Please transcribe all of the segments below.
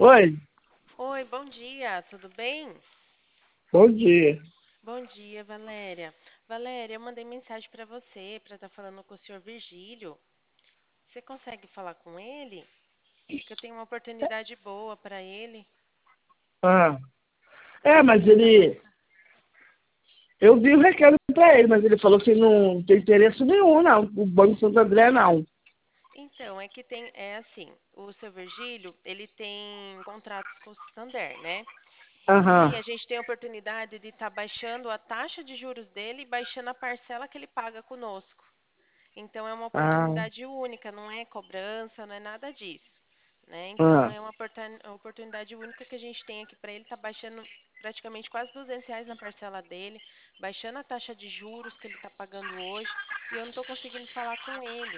Oi, Oi, bom dia, tudo bem? bom dia. Bom dia, Valéria. Valéria, eu mandei mensagem para você para estar falando com o senhor Virgílio. Você consegue falar com ele? Que eu tenho uma oportunidade boa para ele. Ah, Ele mas quer estar ele. Eu vi o recado para ele, mas ele falou que não tem interesse nenhum, não. O Banco Santo André, não. Então, é que é assim, o seu Virgílio, ele tem contratos com o Santander, né? Aham. E a gente tem a oportunidade de estar baixando a taxa de juros dele e baixando a parcela que ele paga conosco. Então é uma Ah, oportunidade única, não é cobrança, não é nada disso, né? Então ah. é uma oportunidade única que a gente tem aqui para ele, tá baixando praticamente quase R$ 200 na parcela dele, baixando a taxa de juros que ele está pagando hoje, e eu não estou conseguindo falar com ele.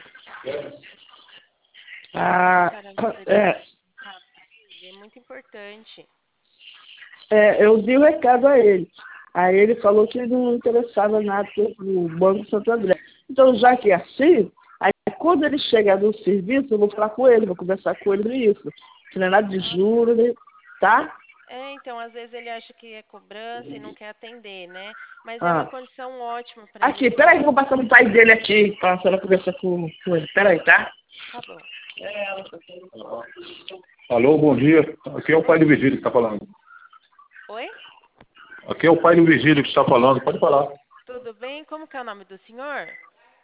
A Ah, senhora não poderia é, passar um contato para ele? É muito importante. eu vi o recado a ele. Aí ele falou que não interessava nada no Banco Santo André. Então, já que é assim, aí quando ele chegar no serviço, eu vou falar com ele, vou conversar com ele sobre isso. Se não é nada de Ah, juros, né? Tá? então às vezes ele acha que é cobrança e não quer atender, né? Mas é uma Ah. condição ótima para ele Aqui, ter peraí uma. que eu vou passar no pai dele aqui, pra senhora conversar com ele. Peraí, tá? Tá bom. Alô, bom dia. Aqui é o pai Bom do dia. Virgílio que está falando. Oi? Aqui é o pai do Virgílio que está falando. Pode falar. Tudo bem? Como que é o nome do senhor?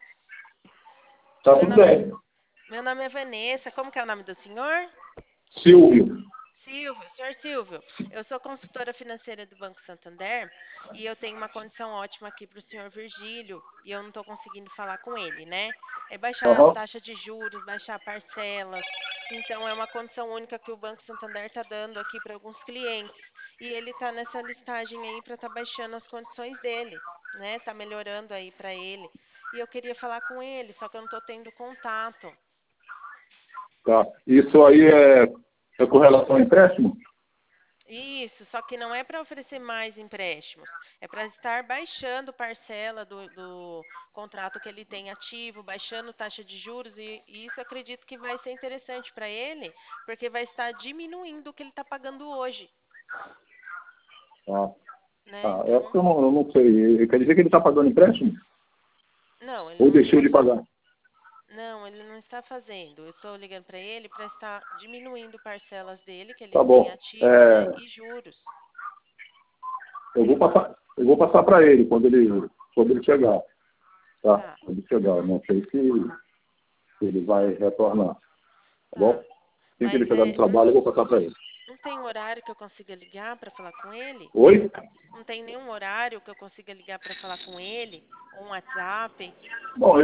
Tá Meu tudo nome, bem. meu nome é Vanessa. Como que é o nome do senhor? Silvio. Silvio, senhor Silvio, eu sou consultora financeira do Banco Santander e eu tenho uma condição ótima aqui para o senhor Virgílio e eu não estou conseguindo falar com ele, né? É baixar as Aham. taxas de juros, baixar parcelas. Então, é uma condição única que o Banco Santander está dando aqui para alguns clientes. E ele está nessa listagem aí para estar baixando as condições dele, né? Está melhorando aí para ele. E eu queria falar com ele, só que eu não estou tendo contato. Tá. Isso aí é com relação ao empréstimo? Isso, só que não é para oferecer mais empréstimos, é para estar baixando parcela do contrato que ele tem ativo, baixando taxa de juros, e isso eu acredito que vai ser interessante para ele, porque vai estar diminuindo o que ele está pagando hoje, Tá. né? Tá. É porque Então, eu não sei. Quer dizer que ele está pagando empréstimo? não, ele Ou não deixou está, de pagar? não, ele não está fazendo. Eu estou ligando para ele para estar diminuindo parcelas dele que ele Tá tem bom. ativo, né? E juros. Eu vou passar para ele quando ele chegar. Tá? Tá. Quando ele chegar. Uhum, Não sei se ele vai retornar. Tá bom? tá. Assim que Mas ele chegar do trabalho, eu vou passar para ele. não tem horário que eu consiga ligar para falar com ele? Oi? Não tem nenhum horário que eu consiga ligar para falar com ele? Ou um WhatsApp? Bom,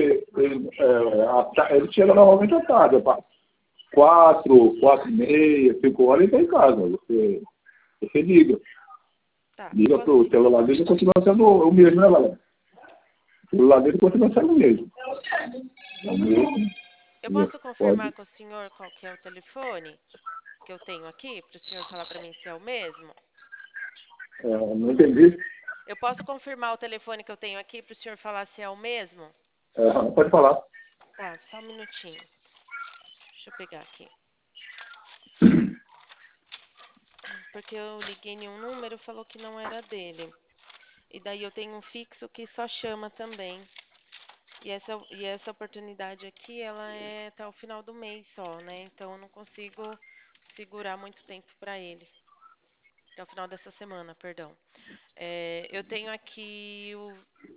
ele chega normalmente à tarde, 4h30, 5 horas, ele está em casa. Você liga. Tá, eu Liga posso, para o celular dele e continua sendo o mesmo, né, galera? O celular dele continua sendo o mesmo. É o mesmo. eu Isso, posso confirmar pode. com o senhor qual que é o telefone que eu tenho aqui, para o senhor falar para mim se é o mesmo? Não entendi. Eu posso confirmar o telefone que eu tenho aqui para o senhor falar se é o mesmo? Pode falar. Tá, só um minutinho. Deixa eu pegar aqui. Porque eu liguei em um número, falou que não era dele. E daí eu tenho um fixo que só chama também. E essa oportunidade aqui, ela é até o final do mês só, né? Então eu não consigo segurar muito tempo para ele. Até o final dessa semana, perdão. Eu tenho aqui o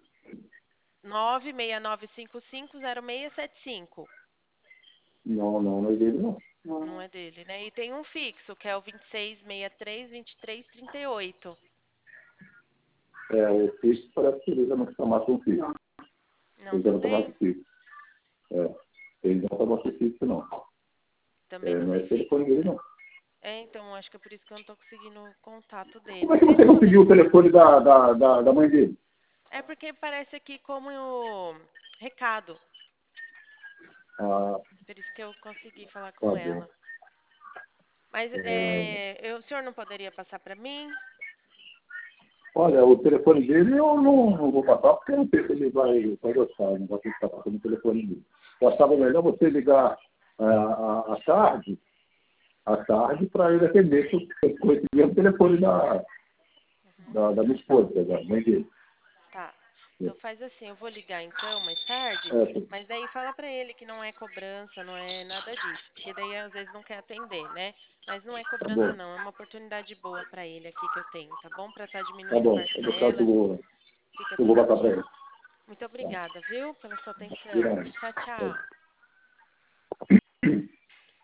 969550675. Não, não, não é dele, não. Não é dele, né? E tem um fixo, que é o 26632338. O fixo parece que ele já não está mais com fixo. Não Ele já não está mais com também? fixo. É, ele não está mais com fixo, não. Também não Não é tem telefone fixo. dele, não. Então acho que é por isso que eu não tô conseguindo o contato Como dele. é que Você você não poder. conseguiu o telefone da mãe dele? É porque parece aqui como recado. Ah, Por isso que eu consegui falar tá com bom. ela. Mas É, o senhor não poderia passar para mim? olha, o telefone dele eu não vou passar porque eu não sei se ele vai gostar, não vai ficar passando o telefone dele. Eu achava melhor você ligar à tarde à tarde para ele atender, que eu consegui o telefone da minha esposa, da mãe dele. Tá. Então faz assim, eu vou ligar então mais tarde, É, mas daí fala pra ele que não é cobrança, não é nada disso, porque daí às vezes não quer atender, né? Mas não é tá cobrança bom, não, é uma oportunidade boa pra ele aqui que eu tenho, tá bom? Pra estar tá diminuindo bom. Eu vou ficar, parcelas, fica eu vou tudo botar para bem. ele. Muito obrigada, viu, pela sua atenção. Obrigado. Tchau, É. tchau.